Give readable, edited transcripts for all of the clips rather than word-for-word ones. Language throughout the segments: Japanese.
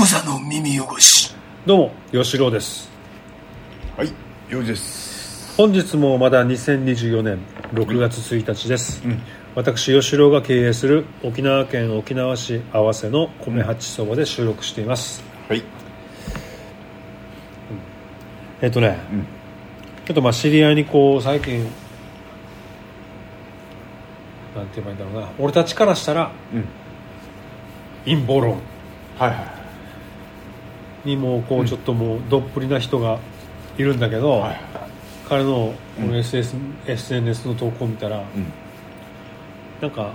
座の耳汚し。 どうも吉郎です。 はい、ようです。 本日もまだ2024年6月1日です、私吉郎が経営する沖縄県沖縄市合わせの米八そばで収録しています。 はい。 ちょっとまあ知り合いにこう最近なんて言えばいいんだろうな、俺たちからしたら、陰謀論にもうこうちょっともうどっぷりな人がいるんだけど、彼のこの SNS の投稿を見たら、なんか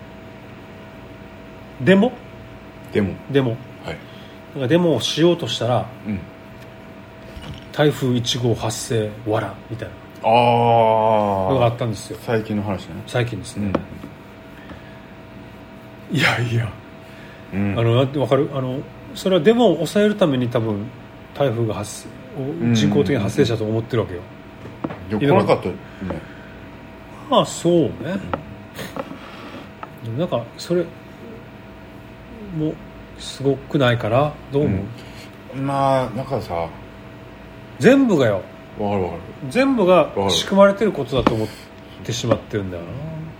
デモ、 はい、 なんかデモをしようとしたら、台風1号発生わらみたいなのがあったんですよ。 最近の話ね。 最近ですね、いや、分かる、それはデモを抑えるために多分台風が人工的に発生したと思ってるわけよ。 来なかったね。 まあそうね、なんかそれもすごくないかな、どう思う？ まあなんかさ、 全部がよ、 わかる全部が仕組まれてることだと思ってしまってるんだよ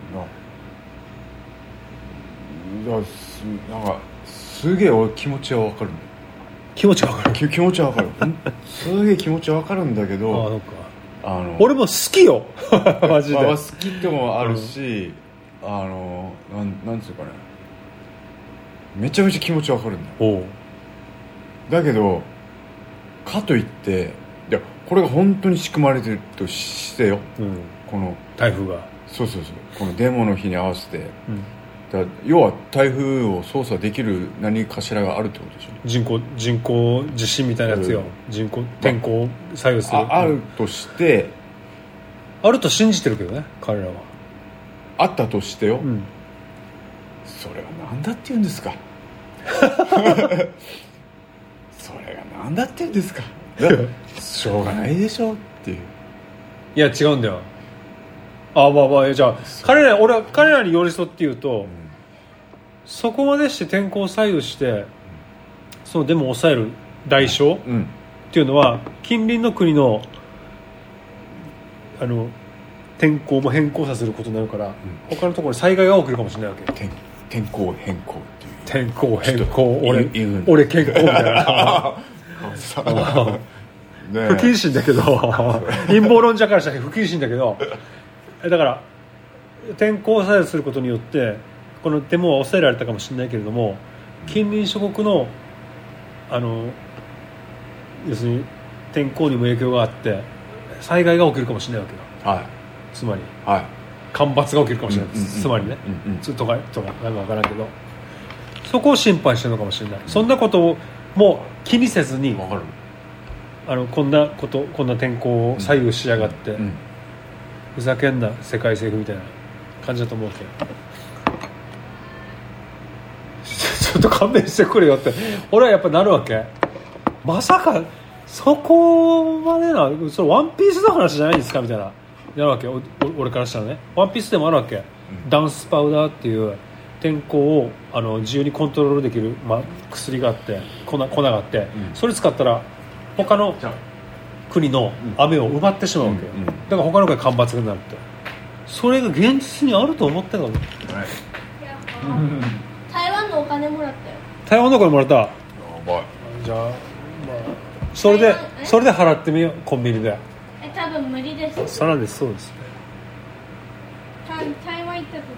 な。 なんかすげえ俺気持ちはわかる。 気持ちはわかる。 気持ちはわかる。すげえ気持ちはわかるんだけど、 なんか俺も好きよマジで、 好きってもあるし、なんつうかね、めちゃめちゃ気持ちわかるんだよ。だけどかといって、いやこれが本当に仕組まれてるとしてよ、この台風がそうこのデモの日に合わせて、だ要は台風を操作できる何かしらがあるってことでしょ。 人工地震みたいなやつよ、天候を左右する、 あるとして、 あると信じてるけどね、彼らは。 あったとしてよ、それは何だって言うんですかそれが何だって言うんですかしょうがないでしょっていう。 いや違うんだよ。まあじゃあ俺は彼らに寄り添って言うと、そこまでして天候を左右してそのデモを抑える代償っていうのは、近隣の国の天候も変更させることになるから、他のところに災害が起きるかもしれないわけ。 天候変更っていう。 天候変更、俺健康みたいな不謹慎だけど陰謀論者からしたら不謹慎だけど、だから天候を左右することによってこのデモは抑えられたかもしれないけれども、近隣諸国の要するに天候にも影響があって災害が起きるかもしれないわけよ、つまり、干ばつが起きるかもしれない、つまりね、とかなんか分からんけど、そこを心配してるのかもしれない。そんなことをもう気にせずに、こんな天候を左右しやがって、ふざけんな世界政府みたいな感じだと思うけどちょっと勘弁してくれよって俺はやっぱなるわけ。まさかそこまでな、それワンピースの話じゃないんですかみたいななるわけ。俺からしたらね、ワンピースでもあるわけ、ダンスパウダーっていう天候を自由にコントロールできる、薬があって粉があって、それ使ったら他の国の雨を奪ってしまうわけよ、だから他の国が干ばつになるって。それが現実にあると思ってたの、 台湾のお金もらったよ。 台湾のお金もらった。やばい。じゃあ、それで払ってみよう、コンビニで。 多分無理です。 さらです。そうですね。 台湾行った時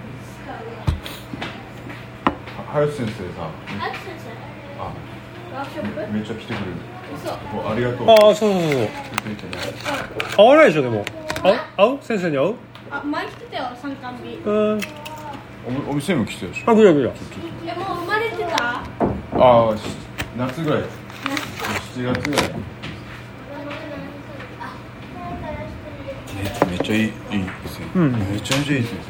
林先生さ、 林先生、ワークショップめっちゃ来てくれる。 嘘。 ありがとう。 そう。会わないでしょ。でも会う先生に会う。 前来てたよ、参観日。 お店にも来てるでしょ。 来る。 もう生まれてた？ 夏ぐらい。7月ぐらい。めっちゃいいですね。めちゃめちゃいいですね。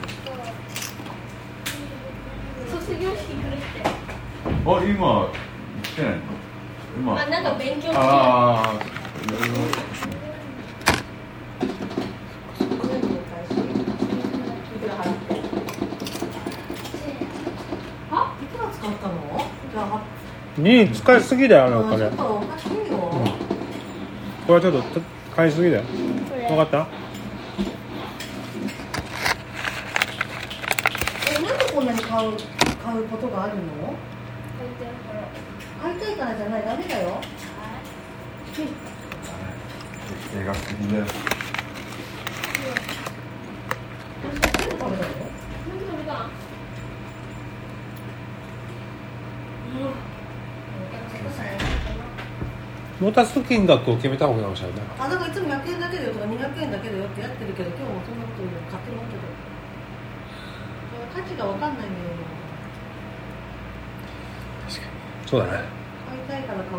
卒業式来るって。 今来てないの？ なんか勉強してる。 に使いすぎだよ、お金。 ちょっとおかしいよ、 これはちょっと買いすぎだよ。分かった？ なんでこんなに買うことがあるの？買いたいからじゃない、ダメだよ。 映画好きで。 持たす金額を決めた方がいいかもしれないね。 だからいつも100円だけだよとか200円だけだよってやってるけど、今日もそんなこと言うの買ってますけど、価値が分かんないんだよ。 確かに。そうだね。 買いたいから買うとか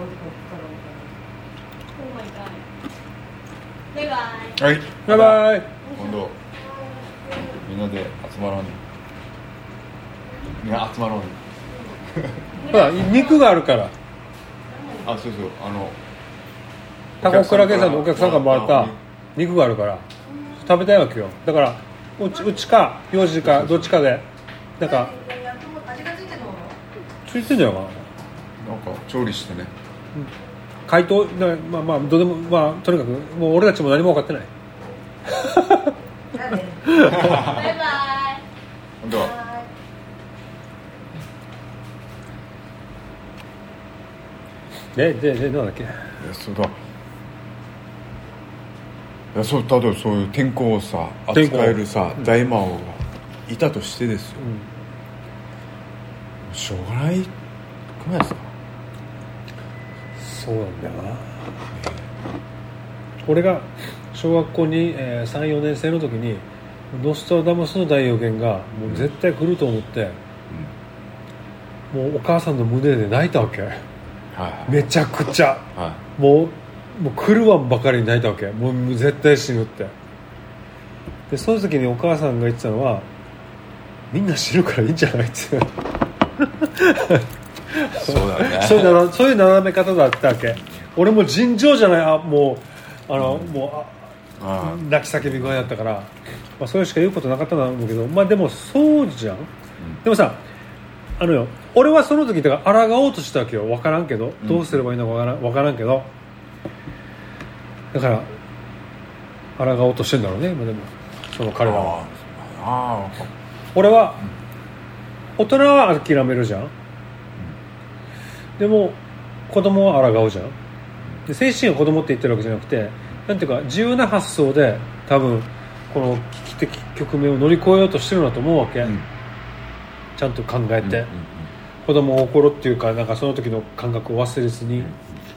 バイバイ。 はい。 バイバイ。 今度みんなで集まろうね。みんな集まろうね。 ほら、肉があるから。 あ、そうそう、 タコクラゲさんのお客さんがもらった肉があるから食べたいわけよ。だからうちか幼児かどっちかでなんか味がついてるの？ ついてんじゃないかな。 なんか調理してね。 解凍まあどうでもまあとにかくもう俺たちも何も分かってない。 じゃあね。 バイバイ。 本当は。 でなんだっけ。 いや、そうだ。いや、そう、例えばそういう天候をさ扱えるさ、大魔王がいたとしてですよ、しょうがないくないですか。 そうなんだよな。俺が小学校に、3、4年生の時にノストラダムスの大予言がもう絶対来ると思って、もうお母さんの胸で泣いたわけ。めちゃくちゃ、もう来るわんばかりに泣いたわけ。もう絶対死ぬって。でその時にお母さんが言ってたのは、みんな死ぬからいいんじゃないってそうだね。そういう斜め方だったわけ。俺も尋常じゃない、もう泣き叫び声だったから、それしか言うことなかったんだと思うけど、でもそうじゃん、でもさ、俺はその時だから抗おうとしたわけよ。分からんけど、どうすればいいのか分からんけど、だから抗おうとしてんだろうね今でもその彼らは。俺は、大人は諦めるじゃん、でも子供は抗うじゃん。で精神は子供って言ってるわけじゃなくて、なんていうか自由な発想で多分この危機的局面を乗り越えようとしてるんだと思うわけ、ちゃんと考えて、子供を心っていうか、なんかその時の感覚を忘れずに、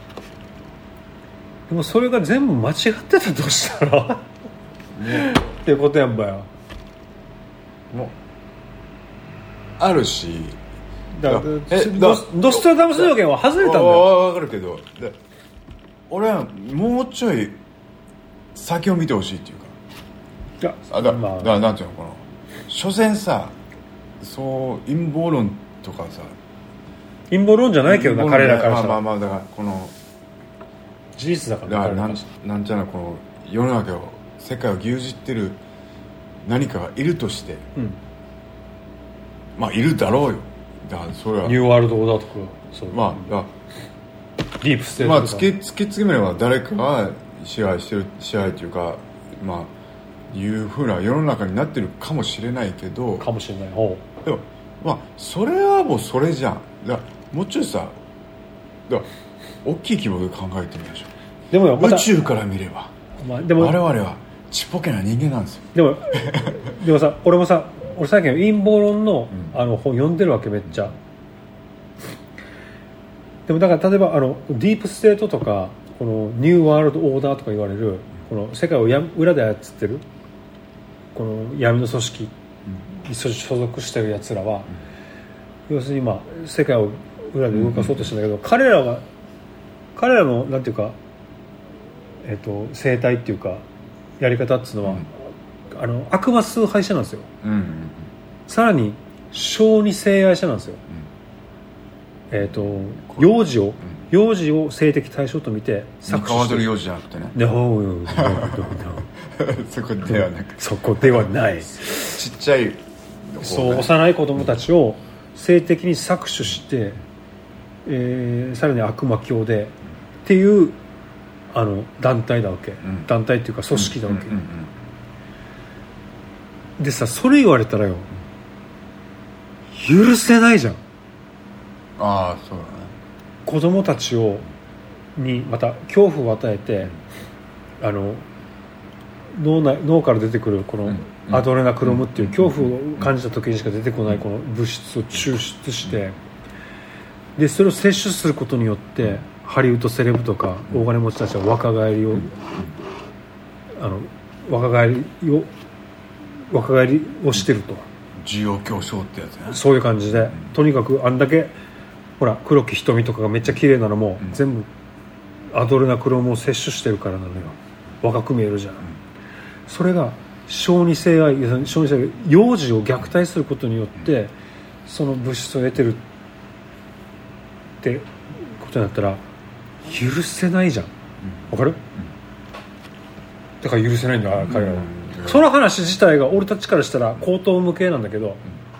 でもそれが全部間違ってたとしたらっていうことやんばよ。 もうあるし、 ノストラダムスの予言は外れたんだよ。 分かるけど、俺はもうちょい先を見てほしいっていうか、なんていうのかな、所詮さ、そう陰謀論とかさ、 陰謀論じゃないけどな、彼らからしたら。 だからこの事実だからね。 なんちゃらこの世の中を、世界を牛耳ってる何かがいるとして、いるだろうよ。だからそれはニューワールドオーダーとか、そう、 だディープステートとか、 突き詰めれば誰かが支配というか、いうふうな世の中になってるかもしれないけど、 かもしれない。 でもそれはもうそれじゃん。だもうちょいさ、大きい規模で考えてみましょう。 でも宇宙から見れば、 でも我々はちっぽけな人間なんですよ。 でもさ、俺最近陰謀論の、本読んでるわけ、めっちゃ。でもだから例えばディープステートとか、このニューワールドオーダーとか言われる、この世界を裏で操ってるこの闇の組織に所属してるやつらは、要するに今世界を裏で動かそうとしてるんだけど、彼らのなんていうか、生態っていうかやり方っていうのは、悪魔崇拝者なんですよ、さらに小児性愛者なんですよ、幼児を性的対象と見て搾取してる。幼児じゃなくてね。 そこではない。 ちっちゃい、 そう幼い子供たちを性的に搾取して、 さらに悪魔教でっていう団体だわけ、団体っていうか組織だわけ、でさ、それ言われたらよ、許せないじゃん。 ああ、そうだね。 子供たちにまた恐怖を与えて、脳から出てくるこのアドレナクロムっていう恐怖を感じた時にしか出てこないこの物質を抽出して、でそれを摂取することによってハリウッドセレブとか大金持ちたちは若返りをしてると、 需要競争ってやつね。 そういう感じで、とにかくあんだけほら黒木瞳とかがめっちゃ綺麗なのも、全部アドレナクロムを摂取してるからなのよ。若く見えるじゃん、それが小児性愛、幼児を虐待することによってその物質を得てるってことになったら許せないじゃん。わかる？だから許せないんだ彼らは。その話自体が俺たちからしたら口頭無形なんだけど、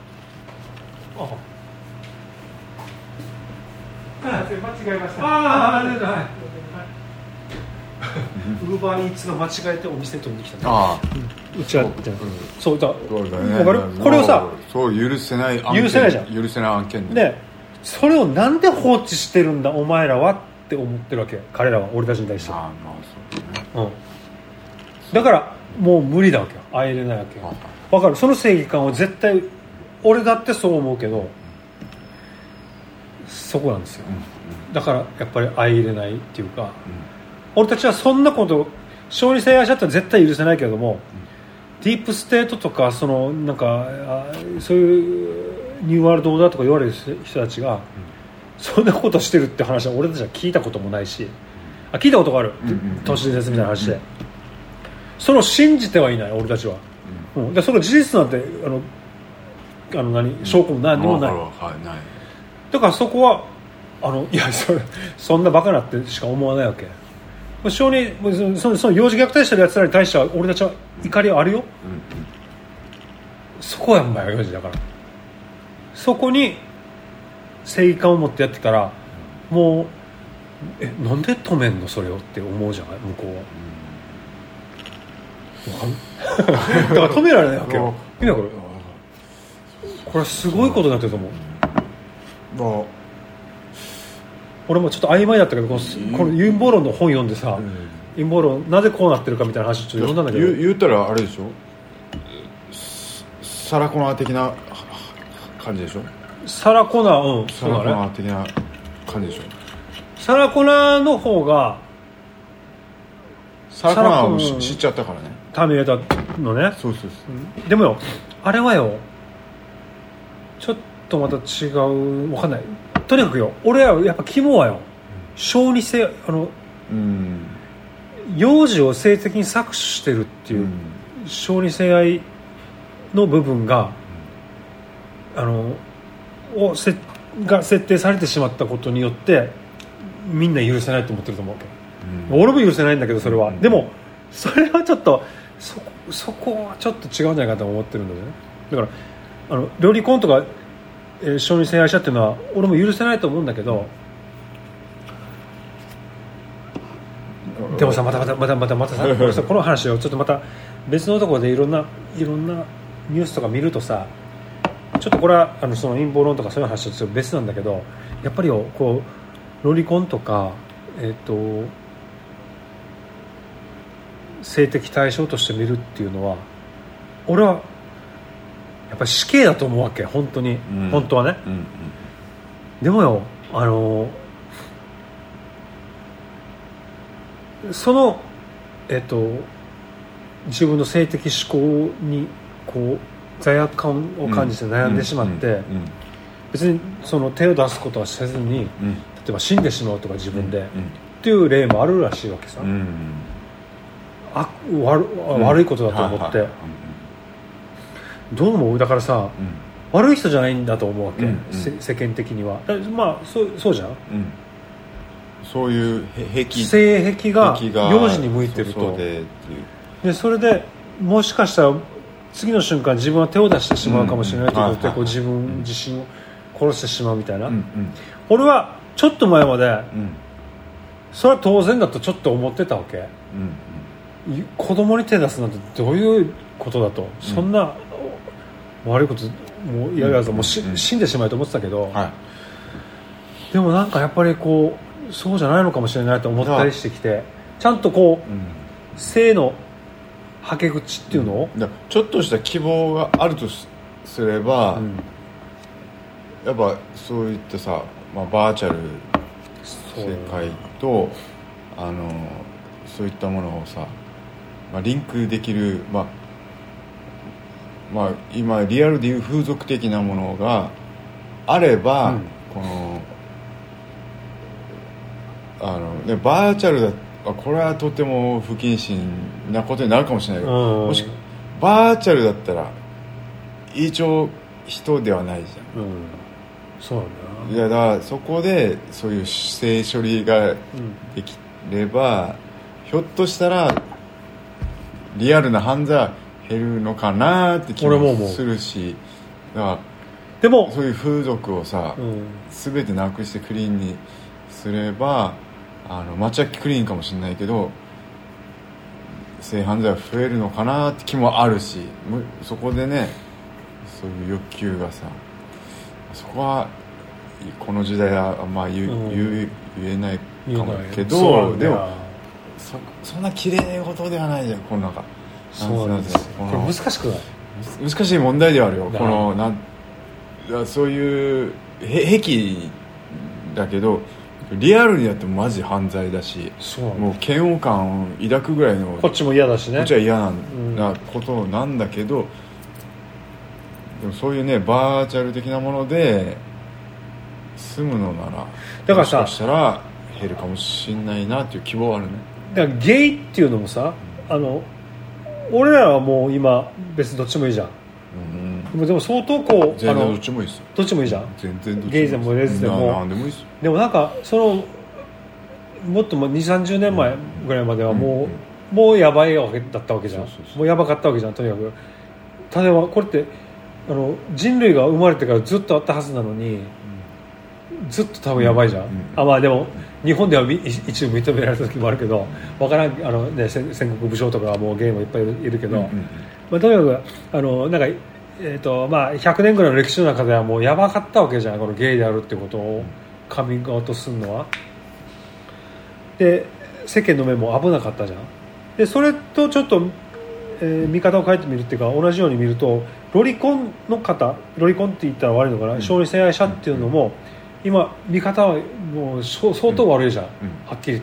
間違えました。ウーバーイーツが間違えてお店取りに来た、うちはそうだ、分かる？これをさ、 そう許せない案件、 許せないじゃん。 許せない案件で、それをなんで放置してるんだお前らはって思ってるわけ、彼らは俺たちに対して。 まあそうね、 だからもう無理だわけよ、会えれないわけよ。分かる？その正義感を絶対俺だってそう思うけど、そこなんですよ、だからやっぱり相入れないっていうか、俺たちはそんなこと小児性愛者って絶対許せないけれども、ディープステートとかなんかそういうニューワールドオーダーとか言われる人たちがそんなことしてるって話は俺たちは聞いたこともないし、聞いたことがある、都市伝説みたいな話で、それを信じてはいない俺たちは、でその事実なんて証拠も何もない、だからそこはいやそんなバカなってしか思わないわけ。その幼児虐待してるやつらに対しては俺たちは怒りはあるよ、そこはやんばよ幼児だから、そこに正義感を持ってやってたらもうなんで止めんのそれをって思うじゃない向こうは。だから止められないわけよ。見なこれはすごいことになってると思う。俺もちょっと曖昧だったけど、この陰謀論の本読んでさ、陰謀論なぜこうなってるかみたいな話ちょっと読んだんだけど、 言ったらあれでしょ、サラコナー的な感じでしょ。 サラコナー、 サラコナー的な感じでしょ。 サラコナーの方がサラコナーを知っちゃったからね、 ターミネーターのね。 そう、 でもよ、あれはよちょっとまた違う、分かんない。とにかくよ、俺はやっぱ肝はよ、小児性幼児を性的に搾取してるっていう小児性愛の部分がが設定されてしまったことによってみんな許せないと思ってると思うわけ、俺も許せないんだけどそれは、でもそれはちょっとそこはちょっと違うんじゃないかと思ってるんだよね。だから料理コンとか小児性愛者っていうのは俺も許せないと思うんだけど、でもさまたさこの話をちょっとまた別のところでいろんなニュースとか見るとさ、ちょっとこれはその陰謀論とかそういう話とちょっと別なんだけど、やっぱりこうロリコンとか性的対象として見るっていうのは俺はやっぱり死刑だと思うわけ、本当に、本当はね、でもよその自分の性的指向にこう罪悪感を感じて悩んでしまって、別にその手を出すことはせずに、例えば死んでしまうとか自分で、っていう例もあるらしいわけさ、悪いことだと思って、どう思う？だからさ、悪い人じゃないんだと思うわけ、世間的には。まあそうじゃん、 そういう性癖が幼児に向いてると。でそれでもしかしたら次の瞬間自分は手を出してしまうかもしれないということで、こう自分自身を殺してしまうみたいな、俺はちょっと前までうんそれは当然だとちょっと思ってたわけ。 うん子供に手出すなんてどういうことだと、そんな悪いこともうやるやつはもう死んでしまいと思ってたけど、 はい、 でもなんかやっぱりこうそうじゃないのかもしれないと思ったりしてきて、ちゃんとこう、性のはけ口っていうのを、 だちょっとした希望があるとすれば、やっぱそういったさ、バーチャル世界とそういったものをさ、リンクできる、今リアルでいう風俗的なものがあれば、このバーチャルだこれはとても不謹慎なことになるかもしれないけど、もしバーチャルだったら一応人ではないじゃん、 そうなんだ。 いやだからそこでそういう性処理ができれば、ひょっとしたらリアルな犯罪は減るのかなって気もするし、だからでもそういう風俗をさ、全てなくしてクリーンにすれば街はクリーンかもしれないけど性犯罪は増えるのかなって気もあるし、そこでねそういう欲求がさ、そこはこの時代は言えないかもけど、でもそんな綺麗事ではないじゃんこの中。 そうなんですよ。これ難しくない？ 難しい問題ではあるよ。このそういう癖だけどリアルにやってもマジ犯罪だし、もう嫌悪感を抱くぐらいの、 こっちも嫌だしね、 こっちは嫌なことなんだけど、でもそういうねバーチャル的なもので済むのならだからさ、 もしかしたら減るかもしれないなっていう希望はあるね。 だからゲイっていうのもさ、俺らはもう今別にどっちもいいじゃん、でも相当こう全然どっちもいいですよ。 どっちもいいじゃん。 全然どっちもいいです。 ゲイでもレズでもなんでもいいですよ。 でもなんかもっと2、30年前ぐらいまではもうやばいわけだったわけじゃん。もうやばかったわけじゃん。とにかく例えばこれって人類が生まれてからずっとあったはずなのに、ずっと多分やばいじゃん、でも日本では一部認められた時もあるけど、わからん戦国武将とかはもうゲイもいっぱいいるけど、とにかくなんか100年ぐらいの歴史の中ではもうやばかったわけじゃん、このゲイであるってことをカミングアウトするのは。で世間の目も危なかったじゃん。でそれとちょっと、見方を変えてみるっていうか、同じように見るとロリコンの方、ロリコンって言ったら悪いのかな、小児性愛者っていうのも今見方はもう相当悪いじゃん、はっきり言って、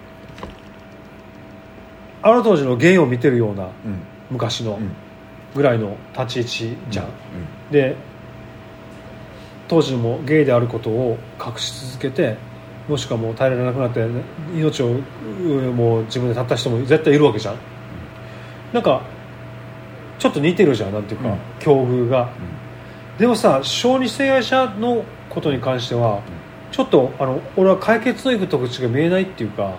あの当時のゲイを見てるような、昔のぐらいの立ち位置じゃん、で当時もゲイであることを隠し続けて、もしくはもう耐えられなくなって命をもう自分で絶った人も絶対いるわけじゃん。なんかちょっと似てるじゃん、なんていうか、境遇が、でもさ、小児性愛者のことに関してはちょっと俺は解決のいくと口が見えないっていうか、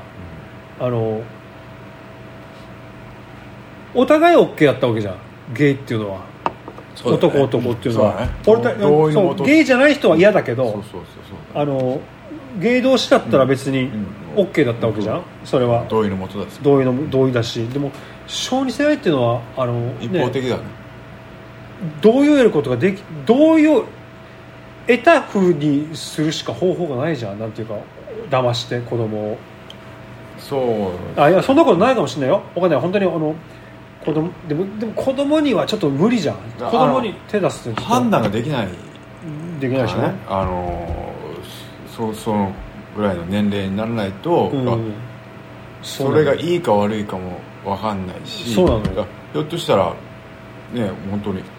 お互い OK やったわけじゃん、ゲイっていうのは。男男っていうのは、ゲイじゃない人は嫌だけど、ゲイ同士だったら別に OK だったわけじゃん、それは同意のもとだし、 同意だし。でも小児性愛っていうのは一方的だね。 同意を得ることができ、同意を得た風にするしか方法がないじゃん、なんていうか、騙して子供を。いやそんなことないかもしれないよ、わかんない。本当に子供でも子供にはちょっと無理じゃん。子供に手出すって判断ができないできないしね。 そのぐらいの年齢にならないと、それがいいか悪いかも分かんないし、 そうなのよ。 ひょっとしたらね、本当に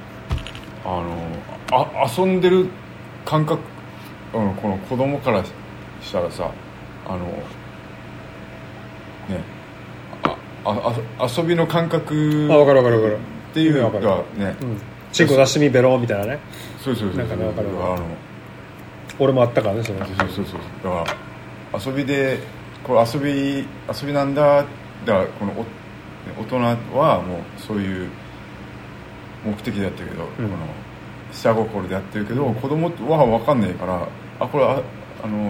遊んでる感覚、この子供からしたらさ、遊びの感覚っていうのがね、 チンコ出してみベロみたいなね。 そうなんかね、分かる。俺もあったからね、それ。 そうだから遊びで、これ遊びなんだ。だからこの大人はもうそういう目的でやってるけど、この下心でやってるけど、子供は分かんないから、これ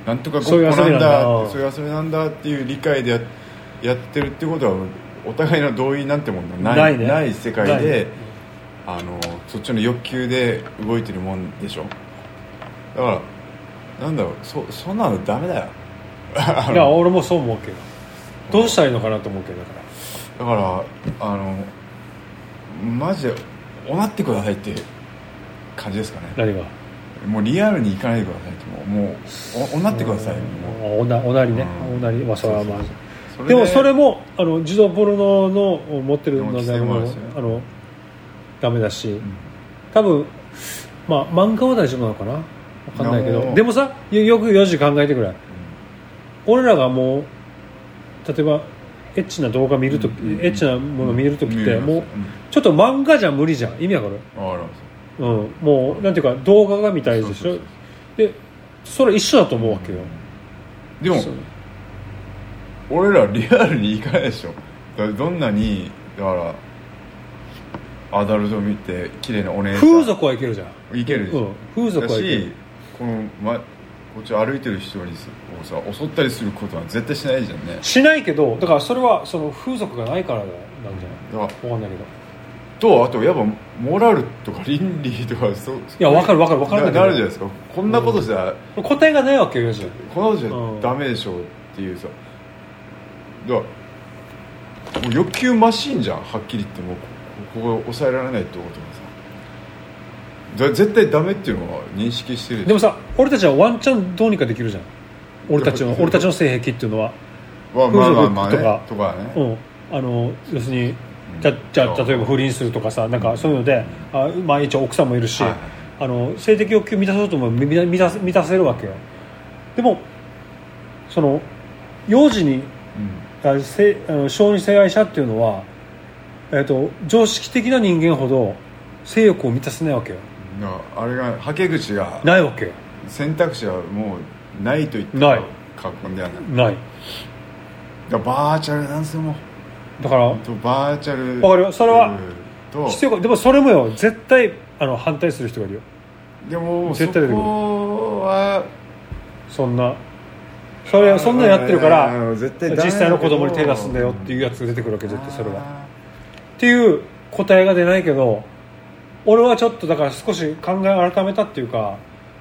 なんとかごっこなんだ、そういう遊びなんだっていう理解でやってるってことはお互いの同意なんてものない、ない世界で、そっちの欲求で動いてるもんでしょ。だからなんだろう、そんなのダメだよ。 いや俺もそう思うけど、どうしたらいいのかなと思うけど、 だからマジでおなってくださいっていう感じですかね。 何がもうリアルに行かないでくださいって、もうおなってください。 もうおなりね、おなり、まあそれはまあでもそれも児童ポルノの持ってるのでもダメだし、多分まあ漫画は大丈夫なのかな、分かんないけど、でもさよく4時考えてくれ、俺らがもう例えばエッチな動画見るとき、エッチなもの見るときってもうちょっと漫画じゃ無理じゃん。意味わかる？もうなんていうか動画が見たいでしょ。でそれ一緒だと思うわけよ。 でも俺らリアルに行かないでしょ。だからどんなにだからアダルト見て綺麗なお姉さん、 風俗はいけるじゃん。 いけるでしょ、 風俗はいける。 だしこっち歩いてる人をさ襲ったりすることは絶対しないじゃんね。 しないけど、だからそれはその風俗がないからなんじゃない？分かんないけど。 とあとやっぱモラルとか倫理とかそう、いや分かる分かるなるじゃないですか。こんなことじゃ、 答えがないわけよじゃん。 こんなことじゃダメでしょっていうさ、だからもう欲求マシンじゃん。はっきり言ってもここ抑えられないってことがさ、絶対ダメっていうのは認識してる。 でもさ、俺たちはワンチャンどうにかできるじゃん。俺たちの性癖っていうのは風俗とかね、要するにじゃあ例えば不倫するとかさ、なんかそういうので、まあ一応奥さんもいるし、性的欲求満たそうとも満たせるわけよ。でもその幼児に、小児性愛者っていうのは、常識的な人間ほど性欲を満たせないわけよ。 あれがはけ口がないわけよ。 選択肢はもうないと言ってない過言ではない。だバーチャルなんすよ。もだからバーチャルわかるよ。それは必要。でもそれもよ、絶対反対する人がいるよ。 でも絶対出てくる。 そこはそんなやってるから絶対実際の子供に手出すんだよっていうやつが出てくるわけ。絶対それはっていう答えが出ないけど、俺はちょっとだから少し考え改めたっていうか、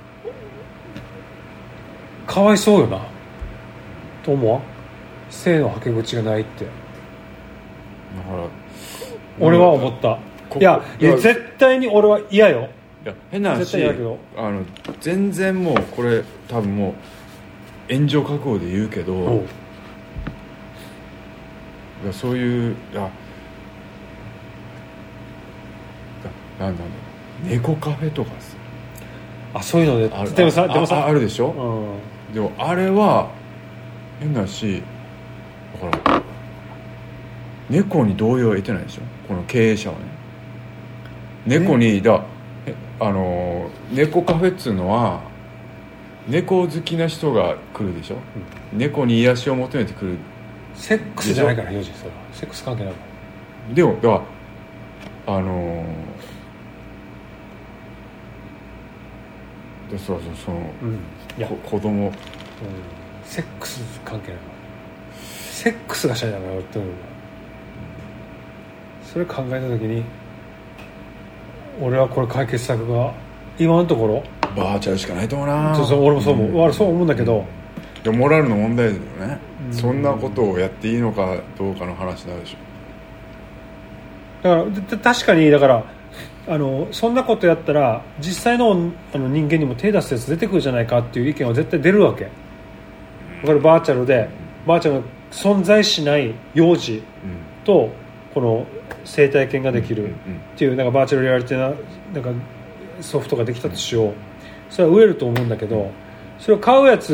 かわいそうよなと思う。性のはけ口がないって俺は思った。いや絶対に俺は嫌よ。 いや変な話、全然もうこれ多分もう炎上覚悟で言うけど、いやそういうなんだろう、猫カフェとかさ、 そういうのででもさあるでしょ、でもあれは変なし、だから猫に同意を得てないでしょ、この経営者はね。猫に猫カフェっつうのは猫好きな人が来るでしょ、猫に癒しを求めて来る。 セックスじゃないから、ヨジそれはセックス関係ないから。 でもだからその、いや子供、 セックス関係ない。セックスがしたいんだからって思う。それ考えた時に俺はこれ解決策が今のところバーチャルしかないと思うな。 俺もそう思う、俺そう思うんだけど、 でもモラルの問題ですよね、そんなことをやっていいのかどうかの話になるでしょ。だから確かにだからそんなことやったら実際の人間にも手出すやつ出てくるじゃないかっていう意見は絶対出るわけ。だからバーチャルの存在しない幼児とこの生体験ができるっていうなんかバーチャルリアリティななんかソフトができたとしよう。それは売れると思うんだけど、それを買う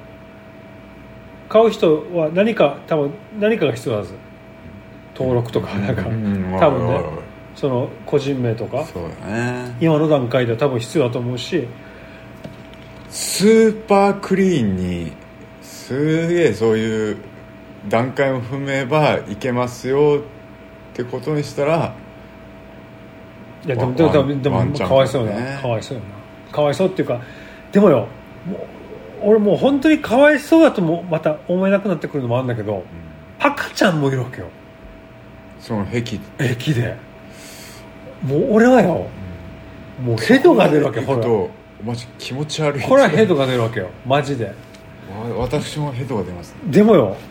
人は多分何かが必要なんです。登録とかなんか多分ね、その個人名とか、 そうだね、 今の段階では多分必要だと思うし、 スーパークリーンにすげえそういう段階を踏めばいけますよってことにしたら、 いやでもかわいそうよな、かわいそうっていうか、でもよ、 俺もう本当にかわいそうだともまた思えなくなってくるのもあるんだけど、赤ちゃんもいるわけよ、 その壁でもう俺はよ、もうヘドが出るわけ。ほらマジ気持ち悪い。 これはヘドが出るわけよマジで。 私もヘドが出ます、ね、 でもよ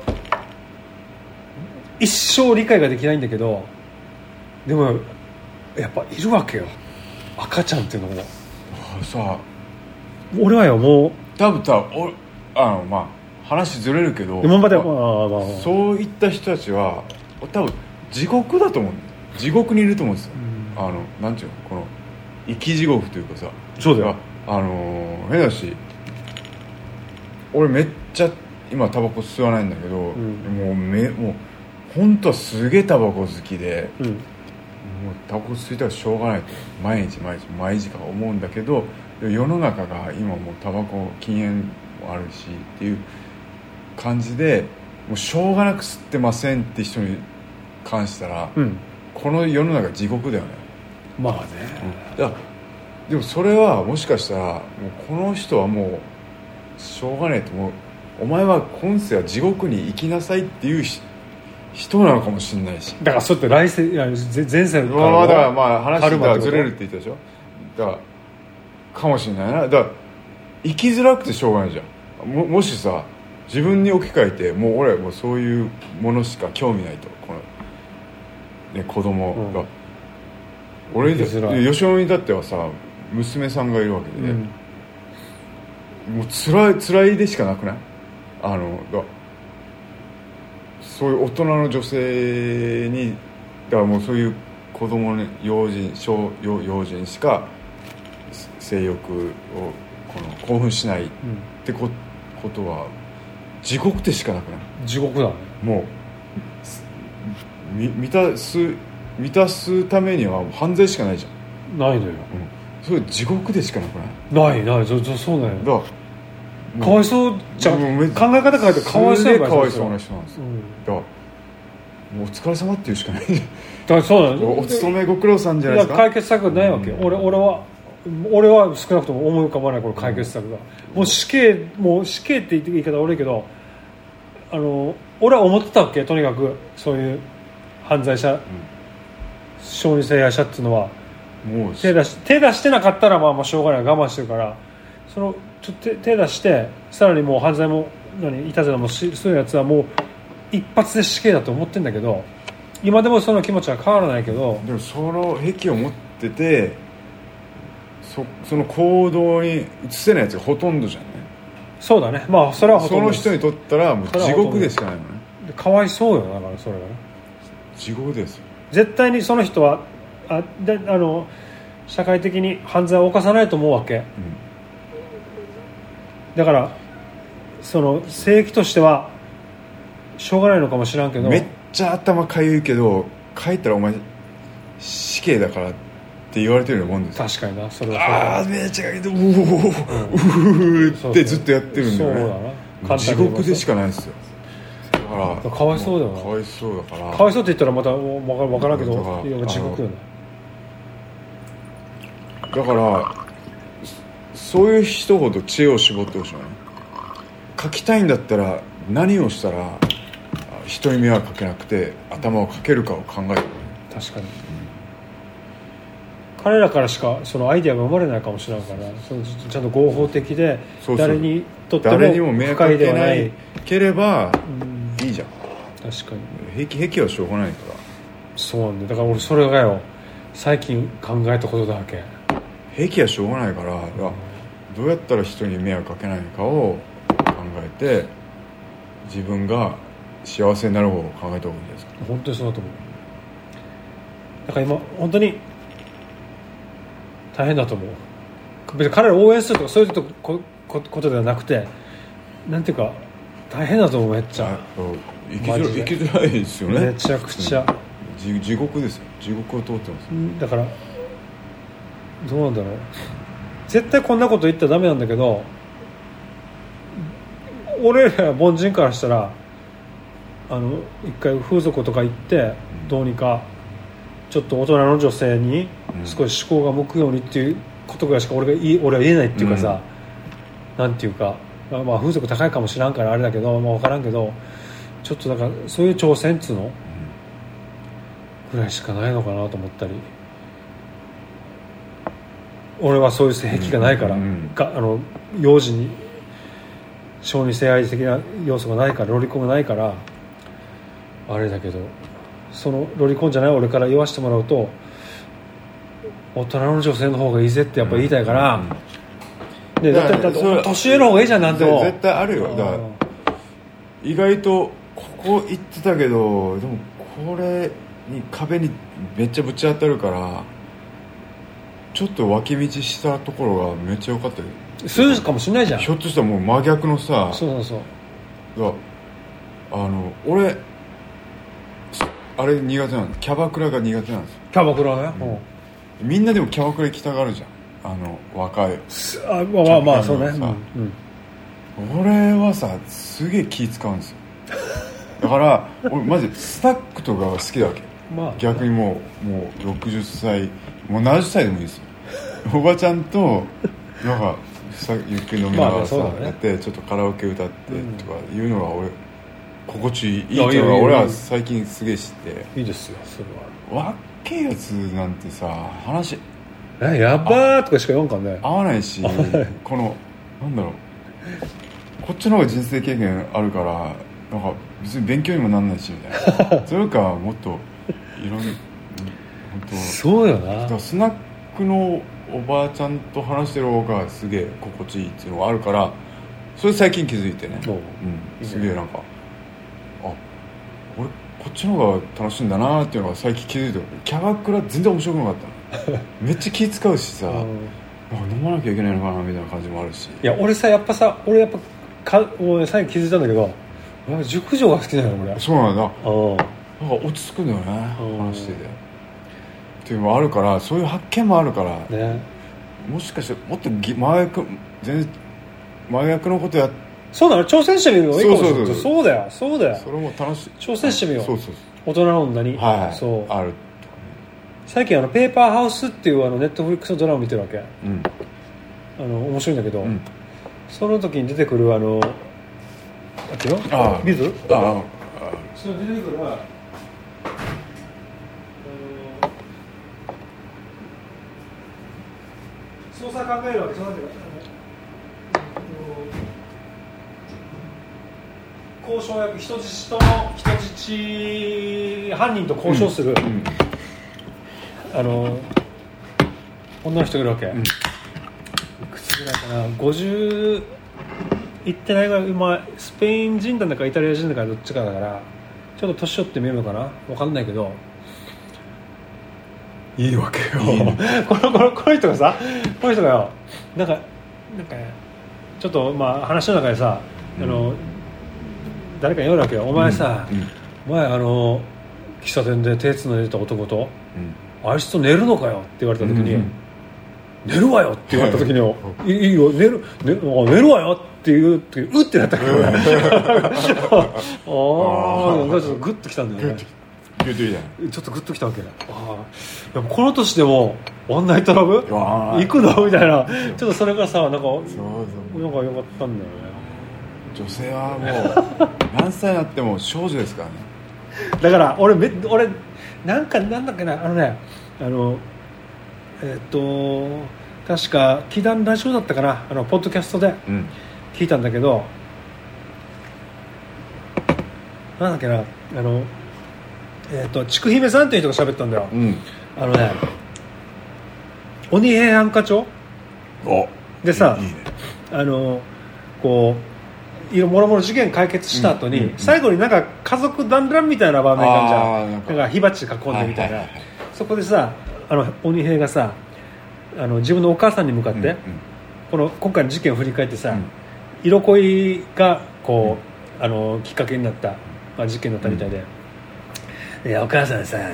一生理解ができないんだけど、でもやっぱいるわけよ赤ちゃんっていうのも。 さ俺はよもう多分まあ話ずれるけど、 今までそういった人たちは多分地獄だと思うんだよ。地獄にいると思うんですよ、なんていうの、この生き地獄というかさ。 そうだよ。 変だし、俺めっちゃ今タバコ吸わないんだけど、もう本当はすげえタバコ好きで、もうタバコ吸いたらしょうがないと毎日から思うんだけど、世の中が今もうタバコ禁煙もあるしっていう感じで、もうしょうがなく吸ってませんって人に関したら、この世の中地獄だよね。 まあね、 でもそれはもしかしたらもうこの人はもうしょうがないと、もうお前は今世は地獄に行きなさいっていう人なのかもしれないし。 だからそうやって来世、前世からだからまあ話がずれるって言ったでしょ。だからかもしれないな。だから生きづらくてしょうがないじゃん。もしさ自分に置き換えて、もう俺はもうそういうものしか興味ないと、この、ね、子供が、俺吉尾にだってはさ娘さんがいるわけで、もう辛いでしかなくない？そういう大人の女性に、だからもうそういう子供の幼児しか性欲を興奮しないってことは地獄でしかなくない？ 地獄だね。 もう満たすためには犯罪しかないじゃん。 ないのよ、 それ地獄でしかなくない？ ないそうだよ。 だからかわいそうじゃん。考え方変えてかわいそうやから、 かわいそうな人なんですよ、だからもうお疲れ様って言うしかない。だからそうなの。 お勤めご苦労さんじゃないですか。 解決策がないわけ、俺は少なくとも思い浮かばない、この解決策が、もう死刑って言い方悪いけど、俺は思ってたわけ。とにかくそういう犯罪者、小児性愛者っていうのはもう手出してなかったらまあしょうがない、我慢してるから、ちょっと手出してさらにもう犯罪もいたずらもするやつはもう一発で死刑だと思ってるんだけど、今でもその気持ちは変わらないけど、 でもその癖を持っててその行動に移せないやつがほとんどじゃんね。 そうだね。まあそれはほとんどです。 その人にとったらもう地獄でしかないのね。 かわいそうよ。だからそれはね、 地獄ですよ。絶対にその人は社会的に犯罪を犯さないと思うわけ、だからその正義としてはしょうがないのかもしれんけど、 めっちゃ頭かゆいけど書いたらお前死刑だからって言われてるようなもんです。 確かにな。それはめっちゃかゆいけどうってずっとやってるんだよね。そうだな。地獄でしかないですよ。だからかわいそうだよな。 かわいそうだから、 かわいそうって言ったらまた分からんけど、地獄よね。 だからそういう人ほど知恵を絞ってほしいね。書きたいんだったら何をしたら人に迷惑かけなくて頭をかけるかを考える。 確かに、彼らからしかそのアイデアが生まれないかもしれないから、ちゃんと合法的で誰にとっても不快ではないければいいじゃん。 確かに癖はしょうがないから。 そうなんだ。だから俺それがよ最近考えたことだわけ。 癖はしょうがないから、どうやったら人に迷惑かけないかを考えて自分が幸せになる方を考えた方がいいんじゃないですか。 本当にそうだと思う。だから今本当に大変だと思う。別に彼らを応援するとかそういうことではなくて、なんていうか大変だと思う。めっちゃ生きづらいですよね。 めちゃくちゃ、 地獄ですよ。地獄を通ってます。 だからどうなんだろう。絶対こんなこと言ったらダメなんだけど、俺ら凡人からしたら一回風俗とか行ってどうにかちょっと大人の女性に少し思考が向くようにっていうことぐらいしか俺は言えないっていうかさ、なんていうかまあ風俗高いかもしらんからあれだけど、まあ、分からんけどちょっとなんかそういう挑戦っつうのぐらいしかないのかなと思ったり、俺はそういう性癖がないから、幼児に小児性愛的な要素がないからロリコンがないからあれだけど、そのロリコンじゃない俺から言わせてもらうと大人の女性の方がいいぜってやっぱ言いたいから、でだって年上の方がいいじゃんなんても絶対あるよ。だから意外とここ行ってたけどでもこれに壁にめっちゃぶち当たるからちょっと脇道したところがめっちゃ良かったよ。 そういうかもしれないじゃん。 ひょっとしたらもう真逆のさ、 そう俺あれ苦手なんです。キャバクラが苦手なんですよ。 キャバクラね、 みんなでもキャバクラ行きたがるじゃん、若いまあそうね、 俺はさすげえ気使うんですよ。だから俺マジスナックとかが好きだわけ、逆にもう60歳もう70歳でもいいですよ。おばちゃんとなんかゆっくり飲みながらさ、やってちょっとカラオケ歌ってとかいうのが俺心地いいっていうのが俺は最近すげえ知って。 いいですよそれは。 わっけえやつなんてさ話やばーとかしか言わんかんね。 合わないしこのなんだろうこっちの方が人生経験あるからなんか別に勉強にもなんないしみたいなそれかもっといろんな本当そうよな。 だからスナックのおばあちゃんと話してる方がすげえ心地いいっていうのがあるからそれ最近気づいてね、すげえなんか俺こっちの方が楽しいんだなっていうのが最近気づいて、キャバクラ全然面白くなかったのめっちゃ気使うしさ、飲まなきゃいけないのかなみたいな感じもあるし。 いや俺やっぱ俺最近気づいたんだけど熟女が好きなの俺。 そうなんだ。なんか落ち着くんだよね話しててっていうのもあるから、そういう発見もあるから、ね、もしかしてもっと全然真逆のことやってそうだね、挑戦してみるのがいいかもしれない。そうだよそれも楽しい。 挑戦してみよう。 そう大人の女に、 そうある。 最近ペーパーハウスっていうネットフリックスのドラマ見てるわけ、面白いんだけど、その時に出てくるなんていうのビズそれ出てくる捜査考えるわけ。そうなんていうか交渉役、人質犯人と交渉する、女の人がいるわけ、いくつぐらいかな、50いってないぐらい、今スペイン人だかイタリア人だかどっちかだからちょっと年寄って見えるのかな分かんないけどいいわけよ。この人がさ、この人がよなんかちょっと話の中でさ、誰かに言うわけよ。お前さ、前喫茶店で手つないでた男と、あいつと寝るのかよって言われた時に、寝るわよって言われた時にいいよ寝るわよって言う時うってなったけどねちょっとグッときたんだよね。ちょっとグッときたわけだ。でもこの年でもワンナイトラブ行くのみたいな、ちょっとそれがさなんか良かったんだよね。 女性はもう何歳になっても少女ですからね。 だから俺なんだっけな確か祈願ラジオだったかな、ポッドキャストで聞いたんだけど、なんだっけなちくひめさんっていう人が喋ったんだよ、鬼平犯科帳でさ、こうもろもろ事件解決した後に、最後になんか家族団らんみたいな場面があるじゃん。なんか火鉢囲んでみたいな、そこでさ鬼平がさ自分のお母さんに向かって、今回の事件を振り返ってさ、色恋がこう、きっかけになった、事件だったみたいで、いやお母さんさ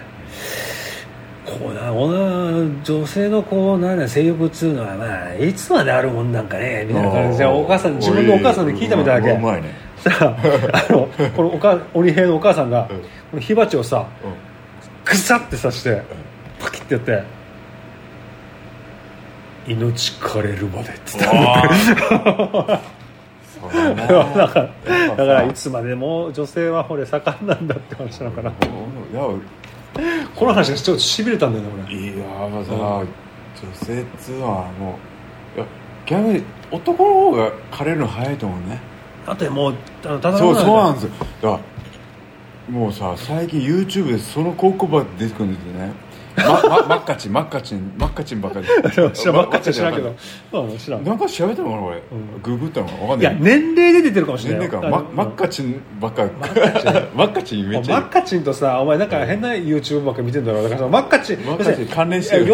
こう女性の性欲っつうのはいつまであるもんなんかねみたいな感じで自分のお母さんに聞いたみたいだけ。 うまいね。 この鬼平のお母さんが、この火鉢をさ、グサッて刺してパキッてやって命枯れるまでって言ったんだだからいつまでも女性はこれ盛んなんだって話なのかな。この話がちょっとしびれたんだよね俺。 いやまあさ、女性っつうのはもう逆に男の方が枯れるの早いと思うね。 だってもうそうなんですよ。だからもうさ最近 YouTube でその広告が出てくるんですよね。マッカチンばっかり知らんけど、知らん。 なんか調べたのかな俺、ググったのか分かんない。 いや年齢で出てるかもしれない。 年齢かマッカチンばっかり。マッカチンめっちゃいい。 マッカチンとさお前なんか変な YouTube ばっかり見てんだろ。だからそのマッカチン関連してる。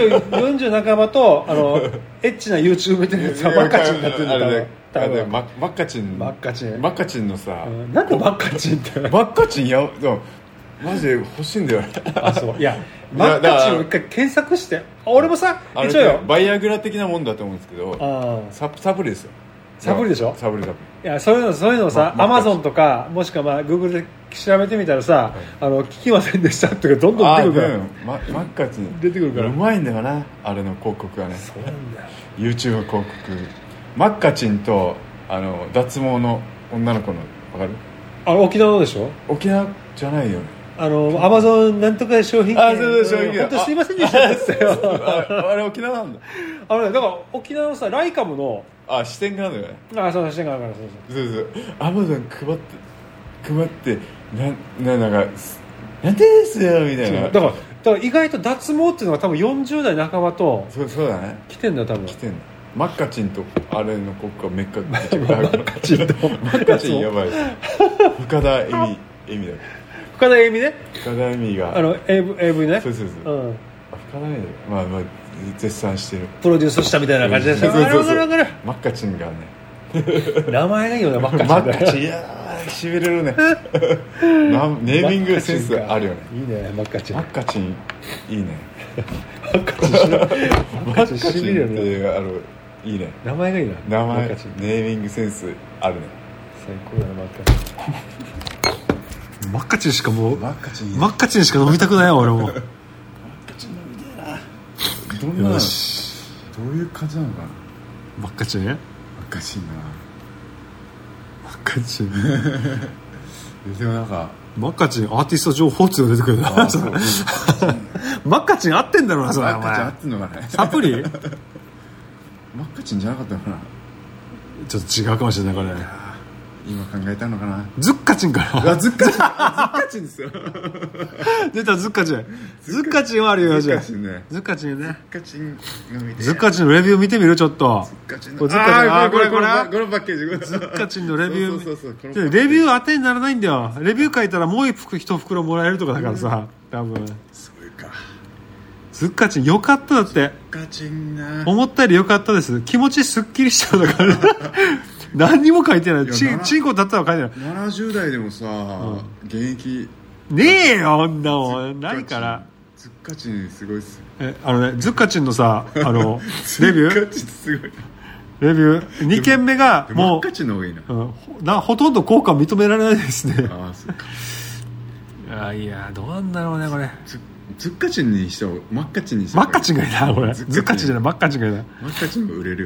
40半ばとエッチな YouTube 見てるやつはマッカチンになってるんだよ。 マッカチンのさ、 なんでマッカチンって。 マッカチンマジで欲しいんだよ。 あそういやマッカチンを一回検索して。俺もさ一応よバイアグラ的なもんだと思うんですけど、サプリですよ。 サプリでしょ。 サプリ。いやそういうのさアマゾンとかもしくはグーグルで調べてみたらさ、聞きませんでしたとかどんどん出てくるから。 マッカチン出てくるからうまいんだよなあれの広告がね。 そうなんだよ。 YouTube 広告マッカチンと脱毛の女の子の分かる？ 沖縄のでしょ。 沖縄じゃないよ。 アマゾンなんとか商品券。 そう商品券。 本当すいませんでしたって言ってよ。あれ沖縄なんだ。 だから沖縄のさライカムの支店があるんだよね。 そう支店があるからそうアマゾン配ってなんかなんですよみたいな。 だから意外と脱毛っていうのが多分40代半ばとそうだね。 来てんだよ多分。 来てんの。マッカチンとあれの国家メッカマッカチンとマッカチンやばいです。深田恵美だ。 深田恵美ね。 深田恵美が AV ね。 そう、深田恵美まあ絶賛してる。 プロデュースしたみたいな感じで。 そうマッカチンがね名前がいいよねマッカチン。 マッカチンいやしびれるね。ネーミングセンスあるよね。 いいねマッカチン。 マッカチンいいね。 マッカチンしびれるね。 いいね。 名前がいいな。 ネーミングセンスあるね。 最高だなマッカチン。マッカチンしかもうマッカチンしか飲みたくないよ俺も。マッカチン飲みたいな。どういう感じなのかな。 マッカチンね。 マッカチンな。 マッカチンでもなんかマッカチンアーティスト情報通が出てくるな。マッカチン合ってんだろうなそれ。 マッカチン合ってんのかね。 サプリマッカチンじゃなかったのかな。 ちょっと違うかもしれないこれ。 今考えたのかな。 ズッカチンかな。 ズッカチンですよ。 出たズッカチン。ズッカチンはあるよ。 ズッカチンね。 ズッカチンね。 ズッカチンのレビュー見てみるちょっと。 ズッカチンの。これこのパッケージ。 ズッカチンのレビュー。 そうレビュー当てにならないんだよ。レビュー書いたらもう一袋もらえるとかだからさ。多分。 そうか。 ズッカチンよかっただって。 ズッカチンな。 思ったよりよかったです。気持ちすっきりしちゃうだから。何にも書いてない。チンコだったら書いてない。 70代でもさ、現役ねえよ女もんないから。 ズッカチンすごいっす。 ズッカチンのさレビューズッカチンすごい。 レビュー2件目がもうマッカチンの方がいいな。ほとんど効果認められないですね。 ああそうか。 いやどうなんだろうねこれ。 ズッカチンにしてもマッカチンにしてもマッカチンがいいなこれ。ズッカチンじゃないマッカチンがいいな。 マッカチンが売れるよ。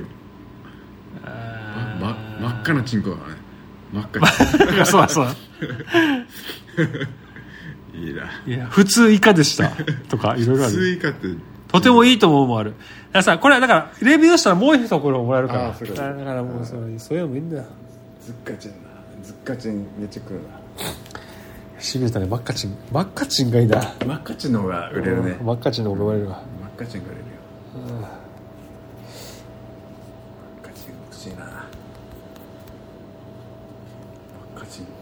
真っ赤なチンコだね。真っ赤なそういいな。 いや普通以下でしたとかいろいろある。 普通以下ってとてもいいと思うもある。だからさこれだからレビューしたらもう一袋もらえるから。だかからもうそういうのもいいんだよ。 ズッカチンな。ズッカチンめっちゃ食うな。 しびれたねマッカチンがいいな。 マッカチンの方が売れるね。 マッカチンの方が売れるわ。 マッカチンが売れるよ。マッカチン欲しいな。マッカチン